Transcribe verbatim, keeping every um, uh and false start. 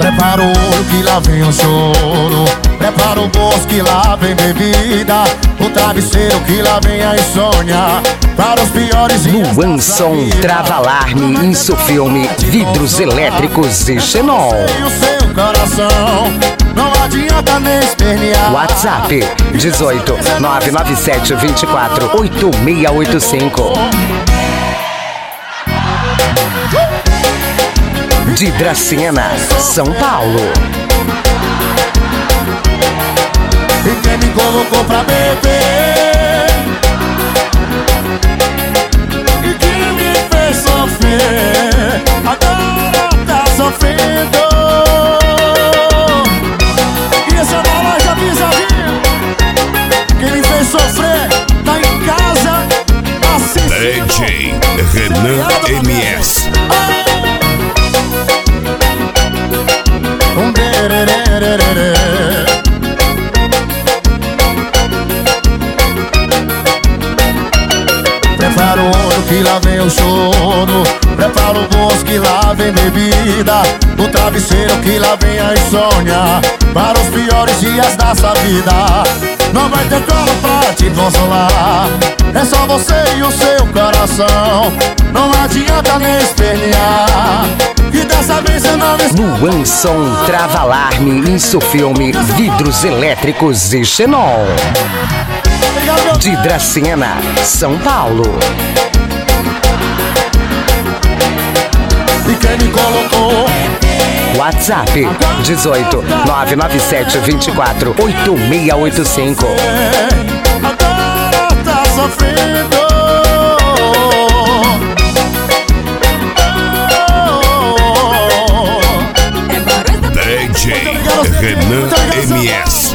Prepara o olho que lá vem o choro, prepara o bolso que lá vem bebida, o travesseiro que lá vem a insônia. Para os piores dias Luan Som, Trava-Alarme, Insufilme, vidros elétricos e Xenon. E o seu coração, não adianta nem espernear. WhatsApp dezoito nove nove sete dois quatro oito seis oito cinco. De Dracena, São Paulo. E quem me colocou pra beber, e quem me fez sofrer, agora tá sofrendo. E essa bola já pisadinha, quem me fez sofrer, tá em casa assistindo. D J Renan M S. Um bererererê. Prepara o olho que lá vem o choro, prepara o bolso que lá vem bebida, o travesseiro que lá vem a insônia. Para os piores dias dessa vida, não vai ter colo pra te consolar. É só você e o seu coração, não adianta nem espernear, que dessa vez você não me escuta. Luan Som, Trava-Alarme, Insufilme, vidros elétricos e Xenon. De Dracena, São Paulo. E quem me colocou? WhatsApp dezoito nove nove sete dois quatro oito seis oito cinco. Agora tá sofrendo. D J Renan M S.